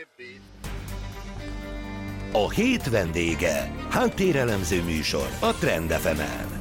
A hét vendége. Háttérelemző műsor a Trend FM-en.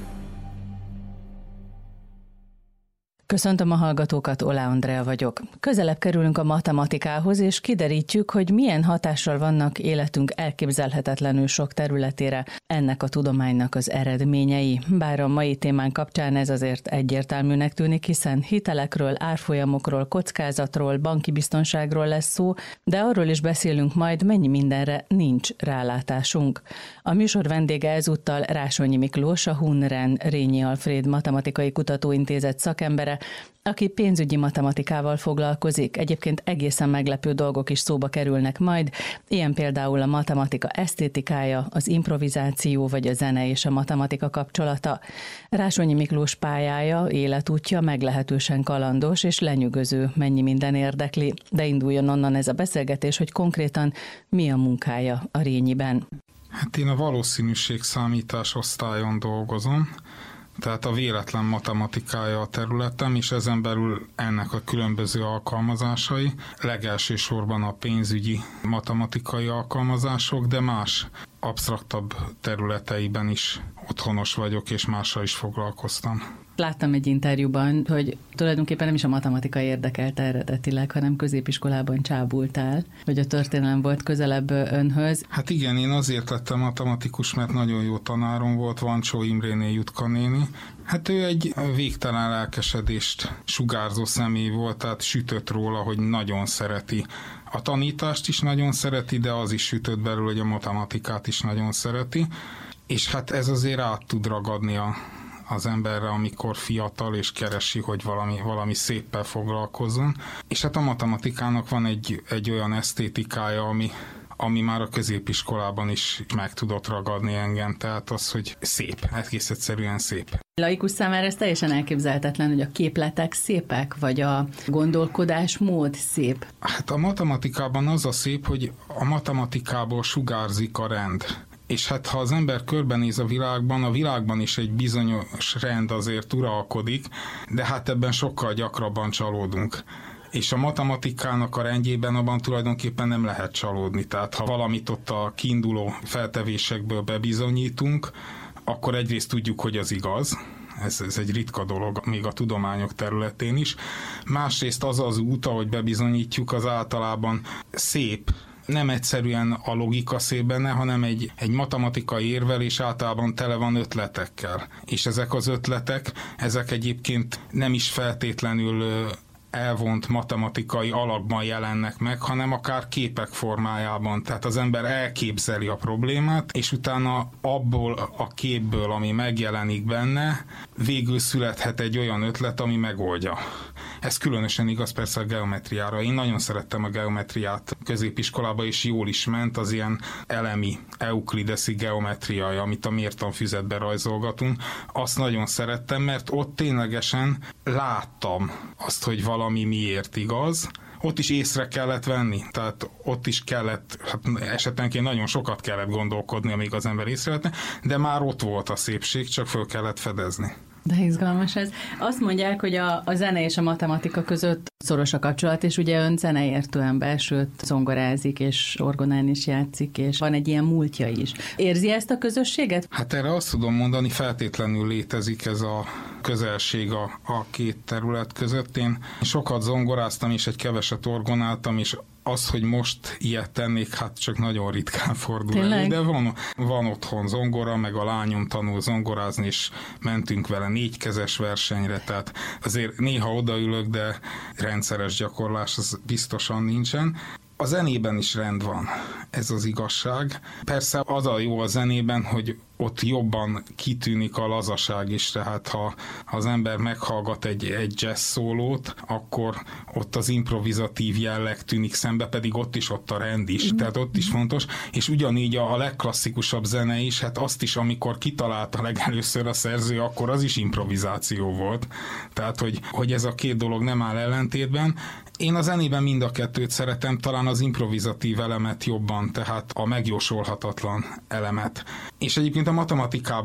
Köszöntöm a hallgatókat, Oláh Andrea vagyok. Közelebb kerülünk a matematikához, és kiderítjük, hogy milyen hatással vannak életünk elképzelhetetlenül sok területére ennek a tudománynak az eredményei. Bár a mai témán kapcsán ez azért egyértelműnek tűnik, hiszen hitelekről, árfolyamokról, kockázatról, banki biztonságról lesz szó, de arról is beszélünk majd, mennyi mindenre nincs rálátásunk. A műsor vendége ezúttal Rásonyi Miklós, a Hun-Ren Rényi Alfréd Matematikai Kutatóintézet szakembere, aki pénzügyi matematikával foglalkozik. Egyébként egészen meglepő dolgok is szóba kerülnek majd, ilyen például a matematika esztétikája, az improvizáció vagy a zene és a matematika kapcsolata. Rásonyi Miklós pályája, életútja meglehetősen kalandos és lenyűgöző, mennyi minden érdekli, de induljon onnan ez a beszélgetés, hogy konkrétan mi a munkája a Rényiben. Hát én a valószínűségszámítás osztályon dolgozom, tehát a véletlen matematikája a területem, és ezen belül ennek a különböző alkalmazásai, legelsősorban a pénzügyi matematikai alkalmazások, de más absztraktabb területeiben is otthonos vagyok, és mással is foglalkoztam. Láttam egy interjúban, hogy tulajdonképpen nem is a matematika érdekelte eredetileg, hanem középiskolában csábultál, hogy a történelem volt közelebb önhöz. Hát igen, én azért lettem matematikus, mert nagyon jó tanárom volt, Vancsó Imréné Jutka néni. Hát ő egy végtelen lelkesedést sugárzó személy volt, tehát sütött róla, hogy nagyon szereti. A tanítást is nagyon szereti, de az is sütött belül, hogy a matematikát is nagyon szereti. És hát ez azért át tud ragadni az emberre, amikor fiatal és keresi, hogy valami széppel foglalkozzon. És hát a matematikának van egy olyan esztétikája, ami már a középiskolában is meg tudott ragadni engem, tehát az, hogy szép, egész egyszerűen szép. Laikus számára ez teljesen elképzelhetetlen, hogy a képletek szépek, vagy a gondolkodásmód szép. Hát a matematikában az a szép, hogy a matematikából sugárzik a rend. És hát ha az ember körbenéz a világban is egy bizonyos rend azért uralkodik, de hát ebben sokkal gyakrabban csalódunk. És a matematikának a rendjében abban tulajdonképpen nem lehet csalódni. Tehát ha valamit ott a kiinduló feltevésekből bebizonyítunk, akkor egyrészt tudjuk, hogy az igaz. Ez egy ritka dolog, még a tudományok területén is. Másrészt az az út, ahogy bebizonyítjuk, az általában szép. Nem egyszerűen a logika szép benne, hanem egy matematikai érvelés általában tele van ötletekkel. És ezek az ötletek, ezek egyébként nem is feltétlenül elvont matematikai alakban jelennek meg, hanem akár képek formájában. Tehát az ember elképzeli a problémát, és utána abból a képből, ami megjelenik benne, végül születhet egy olyan ötlet, ami megoldja. Ez különösen igaz persze a geometriára. Én nagyon szerettem a geometriát középiskolában, és jól is ment az ilyen elemi, euklideszi geometriai, amit a mértanfüzetbe rajzolgatunk. Azt nagyon szerettem, mert ott ténylegesen láttam azt, hogy valami miért igaz. Ott is észre kellett venni, tehát ott is kellett, hát esetenként nagyon sokat kellett gondolkodni, amíg az ember észrevette, de már ott volt a szépség, csak föl kellett fedezni. De izgalmas ez. Azt mondják, hogy a zene és a matematika között szoros a kapcsolat, és ugye ön zeneértő ember, sőt zongorázik, és orgonán is játszik, és van egy ilyen múltja is. Érzi ezt a közösséget? Hát erre azt tudom mondani, feltétlenül létezik ez a közelség a két terület között. Én sokat zongoráztam, és egy keveset orgonáltam, és az, hogy most ilyet tennék, hát csak nagyon ritkán fordul elő, de van otthon zongora, meg a lányom tanul zongorázni, és mentünk vele 4-kezes versenyre, tehát azért néha odaülök, de rendszeres gyakorlás az biztosan nincsen. A zenében is rend van, ez az igazság. Persze az a jó a zenében, hogy ott jobban kitűnik a lazaság is, tehát ha az ember meghallgat egy jazz szólót, akkor ott az improvizatív jelleg tűnik szembe, pedig ott a rend is, tehát ott is fontos, és ugyanígy a legklasszikusabb zene is, hát azt is, amikor kitalálta legelőször a szerző, akkor az is improvizáció volt. Tehát, hogy ez a két dolog nem áll ellentétben. Én a zenében mind a kettőt szeretem, talán az improvizatív elemet jobban, tehát a megjósolhatatlan elemet. És egyébként a matematikában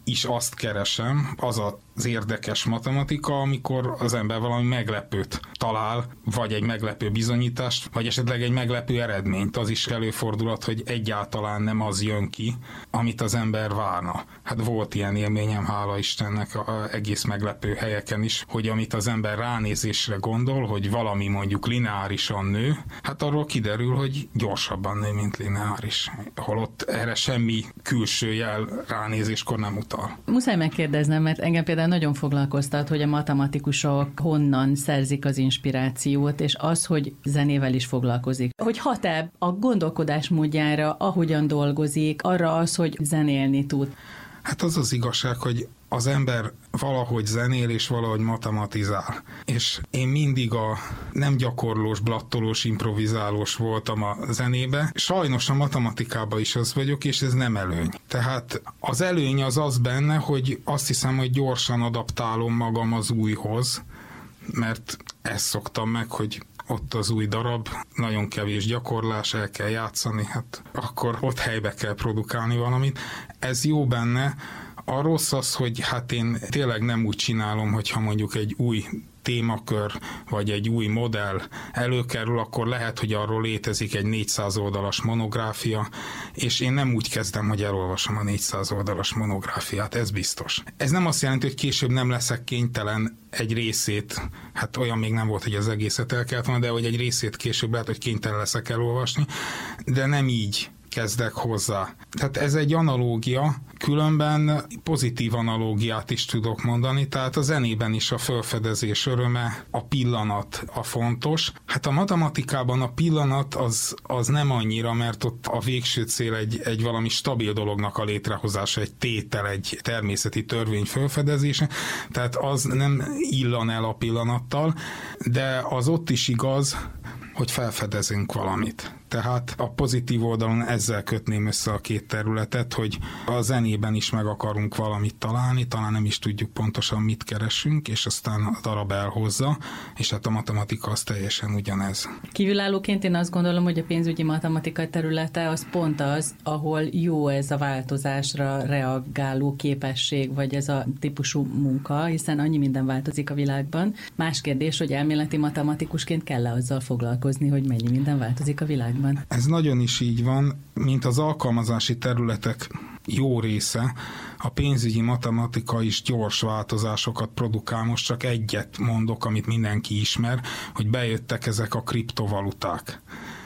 is azt keresem, az az érdekes matematika, amikor az ember valami meglepőt talál, vagy egy meglepő bizonyítást, vagy esetleg egy meglepő eredményt. Az is előfordulhat, hogy egyáltalán nem az jön ki, amit az ember várna. Hát volt ilyen élményem, hála Istennek, egész meglepő helyeken is, hogy amit az ember ránézésre gondol, hogy valami mondjuk lineárisan nő, hát arról kiderül, hogy gyorsabban nő, mint lineáris. Holott erre semmi külső jel ránézéskor nem utal. Muszáj megkérdeznem, mert engem például nagyon foglalkoztat, hogy a matematikusok honnan szerzik az inspirációt, és az, hogy zenével is foglalkozik. Hogy hat-e a gondolkodásmódjára, ahogyan dolgozik, arra az, hogy zenélni tud? Hát az az igazság, hogy az ember valahogy zenél és valahogy matematizál. És én mindig a nem gyakorlós, blattolós, improvizálós voltam a zenébe. Sajnos a matematikában is az vagyok, és ez nem előny. Tehát az előny az benne, hogy azt hiszem, hogy gyorsan adaptálom magam az újhoz, mert ezt szoktam meg, hogy ott az új darab, nagyon kevés gyakorlás, el kell játszani, hát akkor ott helybe kell produkálni valamit. Ez jó benne. A rossz az, hogy hát én tényleg nem úgy csinálom, hogyha mondjuk egy új témakör, vagy egy új modell előkerül, akkor lehet, hogy arról létezik egy 400 oldalas monográfia, és én nem úgy kezdem, hogy elolvasom a 400 oldalas monográfiát, ez biztos. Ez nem azt jelenti, hogy később nem leszek kénytelen egy részét, hát olyan még nem volt, hogy az egészet el kellett volna, de hogy egy részét később lehet, hogy kénytelen leszek elolvasni, de nem így kezdek hozzá. Tehát ez egy analógia, különben pozitív analógiát is tudok mondani, tehát a zenében is a felfedezés öröme, a pillanat a fontos. Hát a matematikában a pillanat az nem annyira, mert ott a végső cél egy valami stabil dolognak a létrehozása, egy tétel, egy természeti törvény felfedezése, tehát az nem illan el a pillanattal, de az ott is igaz, hogy felfedezünk valamit. Tehát a pozitív oldalon ezzel kötném össze a két területet, hogy a zenében is meg akarunk valamit találni, talán nem is tudjuk pontosan mit keresünk, és aztán a darab elhozza, és hát a matematika az teljesen ugyanez. Kívülállóként én azt gondolom, hogy a pénzügyi matematika területe az pont az, ahol jó ez a változásra reagáló képesség, vagy ez a típusú munka, hiszen annyi minden változik a világban. Más kérdés, hogy elméleti matematikusként kell-e azzal foglalkozni, hogy mennyi minden változik a világban. Ez nagyon is így van, mint az alkalmazási területek jó része, a pénzügyi matematika is gyors változásokat produkál. Most csak egyet mondok, amit mindenki ismer, hogy bejöttek ezek a kriptovaluták.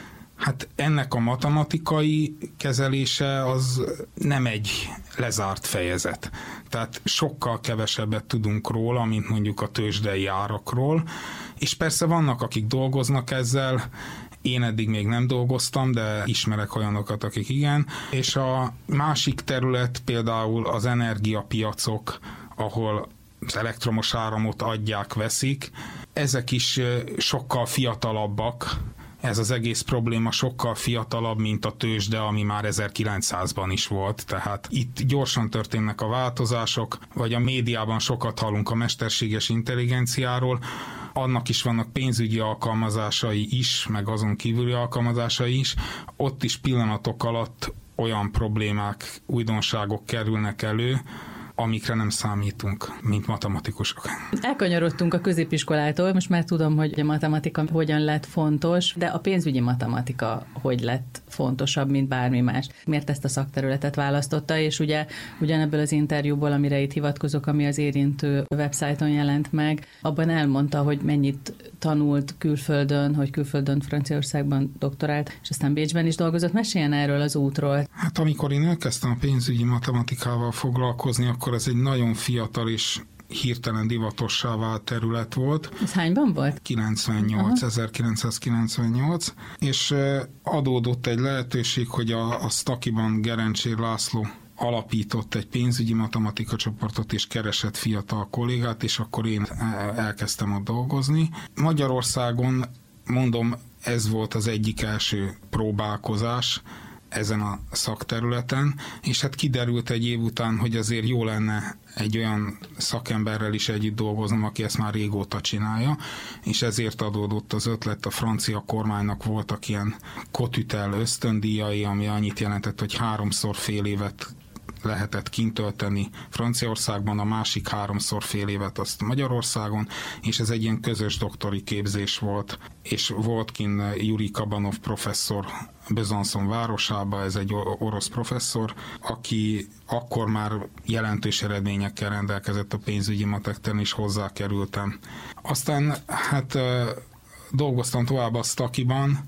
Hát ennek a matematikai kezelése az nem egy lezárt fejezet. Tehát sokkal kevesebbet tudunk róla, mint mondjuk a tőzsdei árakról, és persze vannak, akik dolgoznak ezzel. Én eddig még nem dolgoztam, de ismerek olyanokat, akik igen. És a másik terület például az energiapiacok, ahol az elektromos áramot adják, veszik. Ezek is sokkal fiatalabbak. Ez az egész probléma sokkal fiatalabb, mint a tőzsde, ami már 1900-ban is volt. Tehát itt gyorsan történnek a változások, vagy a médiában sokat hallunk a mesterséges intelligenciáról, annak is vannak pénzügyi alkalmazásai is, meg azon kívüli alkalmazásai is. Ott is pillanatok alatt olyan problémák, újdonságok kerülnek elő, amikre nem számítunk, mint matematikusok. Elkanyarodtunk a középiskolától, most már tudom, hogy a matematika hogyan lett fontos, de a pénzügyi matematika hogy lett fontosabb, mint bármi más. Miért ezt a szakterületet választotta, és ugye ugyanebből az interjúból, amire itt hivatkozok, ami az érintő websájton jelent meg, abban elmondta, hogy mennyit tanult külföldön, hogy külföldön Franciaországban doktorált, és aztán Bécsben is dolgozott. Meséljen erről az útról. Hát amikor én elkezdtem a pénzügyi matematikával foglalkozni, akkor ez egy nagyon fiatal és hirtelen divatossá vált terület volt. Ez hányban volt? 1998, és adódott egy lehetőség, hogy a Stakiban Gerencsér László alapított egy pénzügyi matematika csoportot, és keresett fiatal kollégát, és akkor én elkezdtem ott dolgozni. Magyarországon, mondom, ez volt az egyik első próbálkozás ezen a szakterületen, és hát kiderült egy év után, hogy azért jó lenne egy olyan szakemberrel is együtt dolgoznom, aki ezt már régóta csinálja, és ezért adódott az ötlet. A francia kormánynak voltak ilyen Cotutel ösztöndíjai, ami annyit jelentett, hogy 3-szor fél évet lehetett kint tölteni Franciaországban, a másik 3-szor fél évet azt Magyarországon, és ez egy ilyen közös doktori képzés volt, és volt kint Jurij Kabanov professzor Besançon városába, ez egy orosz professzor, aki akkor már jelentős eredményekkel rendelkezett a pénzügyi matek terén, és hozzákerültem. Aztán hát dolgoztam tovább a Stakiban,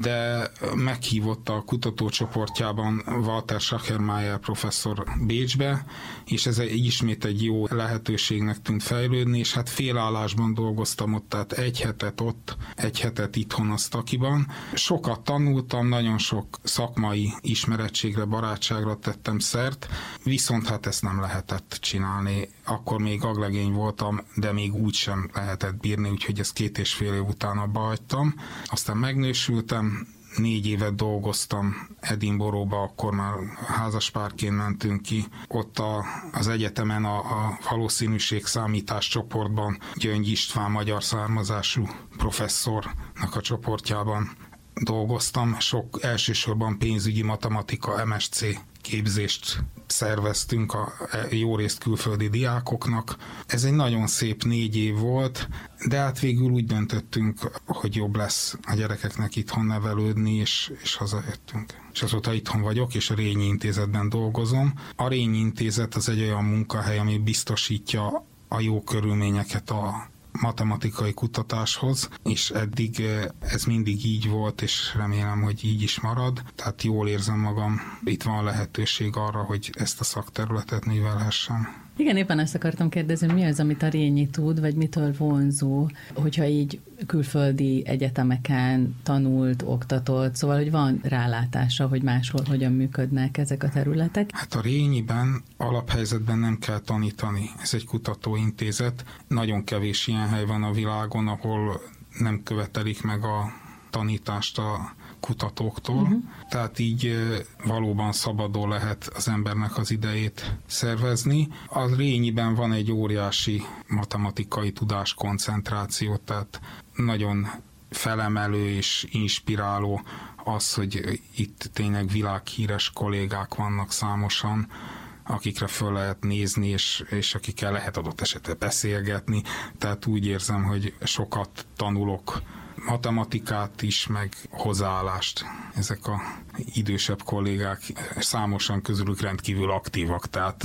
de meghívott a kutatócsoportjában Walter Schachermayer professzor Bécsbe, és ez ismét egy jó lehetőségnek tűnt fejlődni, és hát félállásban dolgoztam ott, tehát egy hetet ott, egy hetet itthon a Stakiban. Sokat tanultam, nagyon sok szakmai ismerettségre, barátságra tettem szert, viszont hát ezt nem lehetett csinálni. Akkor még aglegény voltam, de még úgy sem lehetett bírni, úgyhogy ezt 2,5 év után abba hagytam. Aztán megnősültem, 4 évet dolgoztam Edinburghba, akkor már házaspárként mentünk ki. Ott az egyetemen a valószínűségszámítás csoportban Gyöngy István magyar származású professzornak a csoportjában dolgoztam. Elsősorban pénzügyi matematika MSc képzést szerveztünk a jó részt külföldi diákoknak. Ez egy nagyon szép 4 év volt, de hát végül úgy döntöttünk, hogy jobb lesz a gyerekeknek itthon nevelődni, és hazajöttünk. És azóta itthon vagyok, és a Rényi Intézetben dolgozom. A Rényi Intézet az egy olyan munkahely, ami biztosítja a jó körülményeket a matematikai kutatáshoz, és eddig ez mindig így volt, és remélem, hogy így is marad. Tehát jól érzem magam, itt van lehetőség arra, hogy ezt a szakterületet művelhessem. Igen, éppen ezt akartam kérdezni, mi az, amit a Rényi tud, vagy mitől vonzó, hogyha így külföldi egyetemeken tanult, oktatott, szóval, hogy van rálátása, hogy máshol hogyan működnek ezek a területek? Hát a Rényiben alaphelyzetben nem kell tanítani. Ez egy kutatóintézet. Nagyon kevés ilyen hely van a világon, ahol nem követelik meg a tanítást a kutatóktól. Tehát így valóban szabadon lehet az embernek az idejét szervezni. A Rényiben van egy óriási matematikai tudáskoncentráció, tehát nagyon felemelő és inspiráló az, hogy itt tényleg világhíres kollégák vannak számosan, akikre föl lehet nézni, és akikkel lehet adott esetben beszélgetni. Tehát úgy érzem, hogy sokat tanulok matematikát is, meg hozzáállást. Ezek a idősebb kollégák, számosan közülük rendkívül aktívak, tehát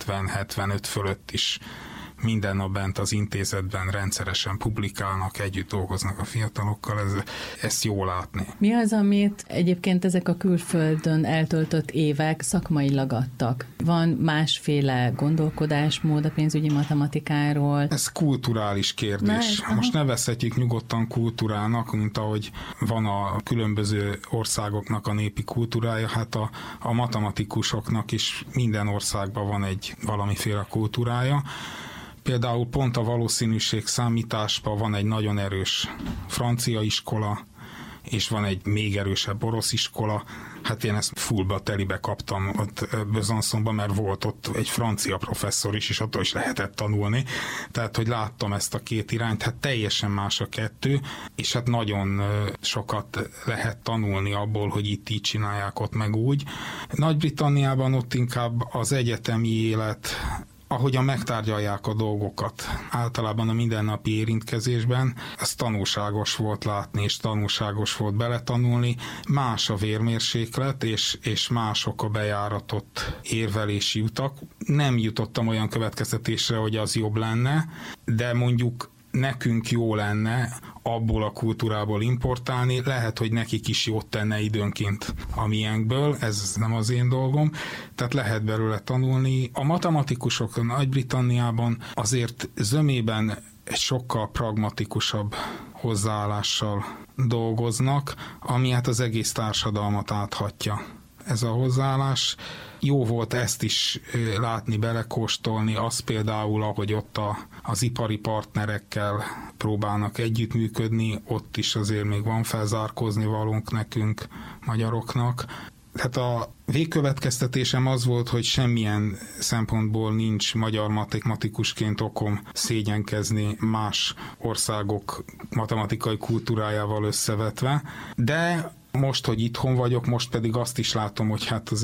70-75 fölött is minden nap bent az intézetben rendszeresen publikálnak, együtt dolgoznak a fiatalokkal, ezt jó látni. Mi az, amit egyébként ezek a külföldön eltöltött évek szakmailag adtak? Van másféle gondolkodásmód a pénzügyi matematikáról? Ez kulturális kérdés. Most nevezhetjük nyugodtan kultúrának, mint ahogy van a különböző országoknak a népi kultúrája, hát a matematikusoknak is minden országban van egy valamiféle kultúrája. Például pont a valószínűség számításban van egy nagyon erős francia iskola, és van egy még erősebb orosz iskola. Hát én ezt fullba telibe kaptam ott Besançonban, mert volt ott egy francia professzor is, és attól is lehetett tanulni. Tehát, hogy láttam ezt a két irányt, hát teljesen más a kettő, és hát nagyon sokat lehet tanulni abból, hogy itt így csinálják, ott meg úgy. Nagy-Britanniában ott inkább az egyetemi élet, ahogyan megtárgyalják a dolgokat, általában a mindennapi érintkezésben, ez tanulságos volt látni, és tanulságos volt beletanulni. Más a vérmérséklet, és mások a bejáratott érvelési utak. Nem jutottam olyan következtetésre, hogy az jobb lenne, de mondjuk nekünk jó lenne abból a kultúrából importálni, lehet, hogy nekik is jót tenne időnként a miénkből, ez nem az én dolgom, tehát lehet belőle tanulni. A matematikusok Nagy-Britanniában azért zömében egy sokkal pragmatikusabb hozzáállással dolgoznak, ami hát az egész társadalmat áthatja. Ez a hozzáállás. Jó volt ezt is látni, belekóstolni, az például, ahogy ott az ipari partnerekkel próbálnak együttműködni, ott is azért még van felzárkózni valónk nekünk, magyaroknak. Tehát a végkövetkeztetésem az volt, hogy semmilyen szempontból nincs magyar matematikusként okom szégyenkezni más országok matematikai kultúrájával összevetve, de most, hogy itthon vagyok, most pedig azt is látom, hogy hát azért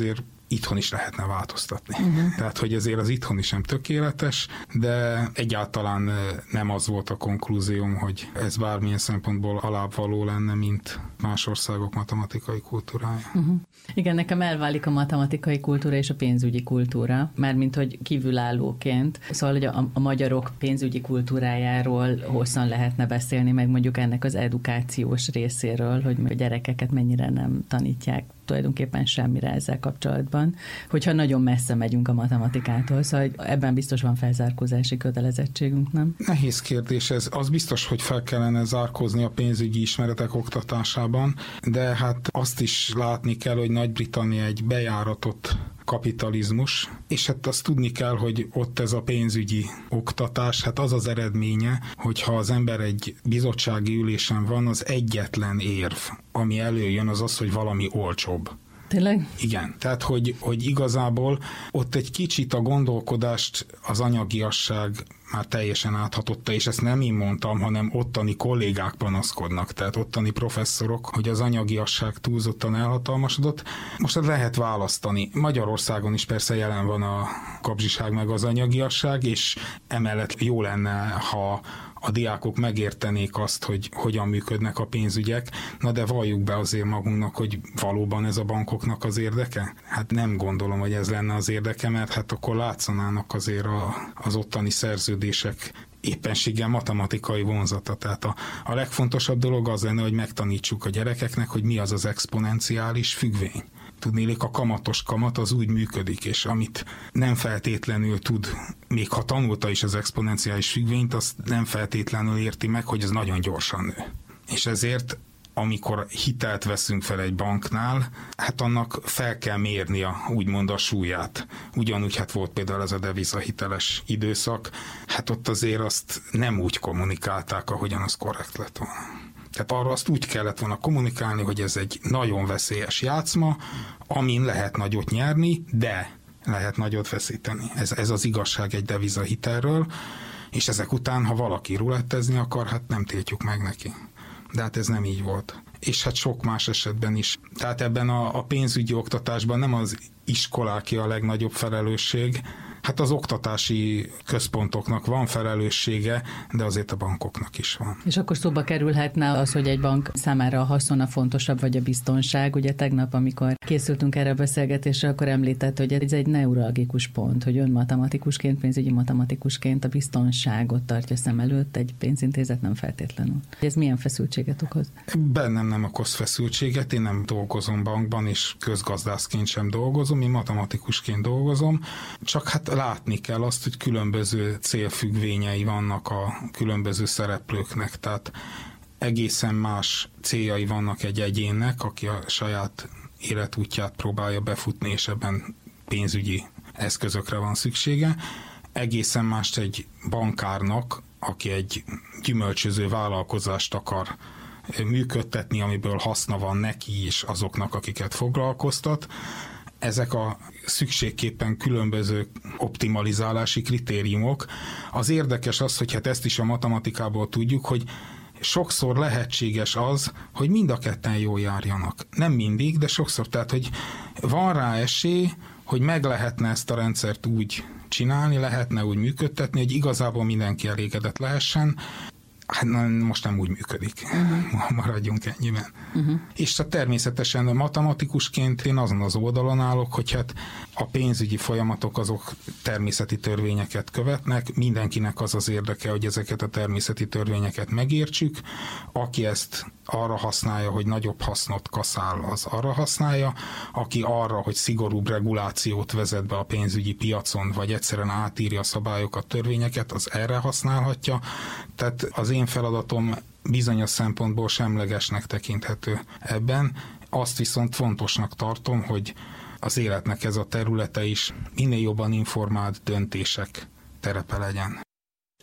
itthon is lehetne változtatni. Tehát, hogy azért az itthoni sem tökéletes, de egyáltalán nem az volt a konklúzióm, hogy ez bármilyen szempontból alábbvaló lenne, mint más országok matematikai kultúrája. Igen, nekem elválik a matematikai kultúra és a pénzügyi kultúra, mármint hogy kívülállóként. Szóval, hogy a magyarok pénzügyi kultúrájáról hosszan lehetne beszélni, meg mondjuk ennek az edukációs részéről, hogy a gyerekeket mennyire nem tanítják tulajdonképpen semmire ezzel kapcsolatban, hogyha nagyon messze megyünk a matematikától, szóval ebben biztos van felzárkózási kötelezettségünk, nem? Nehéz kérdés ez. Az biztos, hogy fel kellene zárkózni a pénzügyi ismeretek oktatásában, de hát azt is látni kell, hogy Nagy-Britannia egy bejáratott kapitalizmus, és hát azt tudni kell, hogy ott ez a pénzügyi oktatás, hát az az eredménye, hogyha az ember egy bizottsági ülésen van, az egyetlen érv, ami előjön, az az, hogy valami olcsóbb. Tényleg? Igen, tehát hogy igazából ott egy kicsit a gondolkodást az anyagiasság már teljesen áthatotta, és ezt nem én mondtam, hanem ottani kollégák panaszkodnak, tehát ottani professzorok, hogy az anyagiasság túlzottan elhatalmasodott. Most lehet választani. Magyarországon is persze jelen van a kapzsiság meg az anyagiasság, és emellett jó lenne, ha a diákok megértenék azt, hogy hogyan működnek a pénzügyek, na de valljuk be azért magunknak, hogy valóban ez a bankoknak az érdeke? Hát nem gondolom, hogy ez lenne az érdeke, mert hát akkor látszanának azért az ottani szerződések éppenséggel matematikai vonzata. Tehát a legfontosabb dolog az lenne, hogy megtanítsuk a gyerekeknek, hogy mi az az exponenciális függvény. Tudnélik, a kamatos kamat az úgy működik, és amit nem feltétlenül tud, még ha tanulta is az exponenciális függvényt, azt nem feltétlenül érti meg, hogy ez nagyon gyorsan nő. És ezért, amikor hitelt veszünk fel egy banknál, hát annak fel kell mérni úgymond a súlyát. Ugyanúgy hát volt például ez a devizahiteles időszak, hát ott azért azt nem úgy kommunikálták, ahogyan az korrekt lett volna. Tehát arra azt úgy kellett volna kommunikálni, hogy ez egy nagyon veszélyes játszma, amin lehet nagyot nyerni, de lehet nagyot veszíteni. Ez az igazság egy devizahitelről, és ezek után, ha valaki rulettezni akar, hát nem tiltjuk meg neki. De hát ez nem így volt. És hát sok más esetben is. Tehát ebben a pénzügyi oktatásban nem az iskoláké a legnagyobb felelősség, hát az oktatási központoknak van felelőssége, de azért a bankoknak is van. És akkor szóba kerülhetne az, hogy egy bank számára a haszona fontosabb, vagy a biztonság. Ugye tegnap, amikor készültünk erre a beszélgetésre, akkor említett, hogy ez egy neuralgikus pont, hogy ön matematikusként, pénzügyi matematikusként a biztonságot tartja szem előtt, egy pénzintézet nem feltétlenül. Ez milyen feszültséget okoz? Bennem nem okoz feszültséget, én nem dolgozom bankban, és közgazdászként sem dolgozom, én matematikusként dolgozom, csak hát látni kell azt, hogy különböző célfüggvényei vannak a különböző szereplőknek, tehát egészen más céljai vannak egy egyénnek, aki a saját életútját próbálja befutni, és ebben pénzügyi eszközökre van szüksége. Egészen más egy bankárnak, aki egy gyümölcsöző vállalkozást akar működtetni, amiből haszna van neki és azoknak, akiket foglalkoztat. Ezek a szükségképpen különböző optimalizálási kritériumok. Az érdekes az, hogy hát ezt is a matematikából tudjuk, hogy sokszor lehetséges az, hogy mind a ketten jól járjanak. Nem mindig, de sokszor. Tehát, hogy van rá esély, hogy meg lehetne ezt a rendszert úgy csinálni, lehetne úgy működtetni, hogy igazából mindenki elégedett lehessen. Hát most nem úgy működik. Maradjunk ennyiben. És hát természetesen matematikusként én azon az oldalon állok, hogy hát a pénzügyi folyamatok azok természeti törvényeket követnek, mindenkinek az az érdeke, hogy ezeket a természeti törvényeket megértsük, aki ezt arra használja, hogy nagyobb hasznot kaszál, az arra használja, aki arra, hogy szigorúbb regulációt vezet be a pénzügyi piacon, vagy egyszerűen átírja a szabályokat, törvényeket, az erre használhatja. Tehát az én feladatom bizonyos szempontból semlegesnek tekinthető ebben. Azt viszont fontosnak tartom, hogy az életnek ez a területe is minél jobban informált döntések terepe legyen.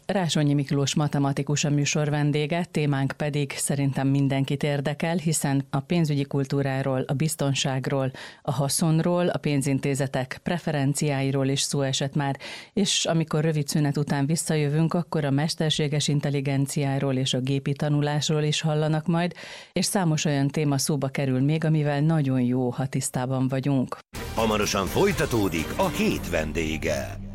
Rásonyi Miklós matematikus a műsor vendége, témánk pedig szerintem mindenkit érdekel, hiszen a pénzügyi kultúráról, a biztonságról, a haszonról, a pénzintézetek preferenciáiról is szó esett már, és amikor rövid szünet után visszajövünk, akkor a mesterséges intelligenciáról és a gépi tanulásról is hallanak majd, és számos olyan téma szóba kerül még, amivel nagyon jó, ha tisztában vagyunk. Hamarosan folytatódik a hét vendége.